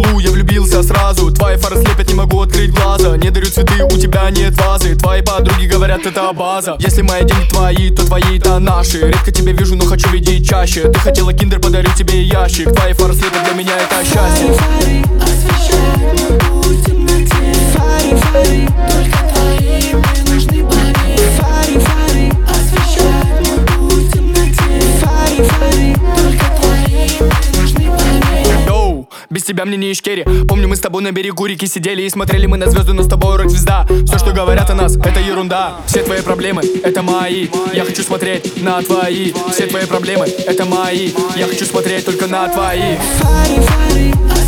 поцелуй, я влюбился сразу. Твои фары слепят, не могу открыть глаза. Не дарю цветы, у тебя нет вазы. Твои подруги говорят, это база. Если мои деньги твои, то твои, это наши. Редко тебя вижу, но хочу видеть чаще. Ты хотела киндер, подарю тебе ящик. Твои фары слепят, для меня это счастье. Фары освещают мой путь в темноте. Фары, только твои мне нужны, поверь. Фары освещают мой путь в темноте. Фары, только твои мне нужны, поверь. Йоу, без тебя мне не ишкери. Помню, мы с тобой на берегу реки сидели и смотрели мы на звезды, но с тобой рок-звезда. Все, что говорят о нас, это ерунда. Все твои проблемы, это мои. Я хочу смотреть на твои. Все твои проблемы, это мои. Я хочу смотреть только на твои. Фары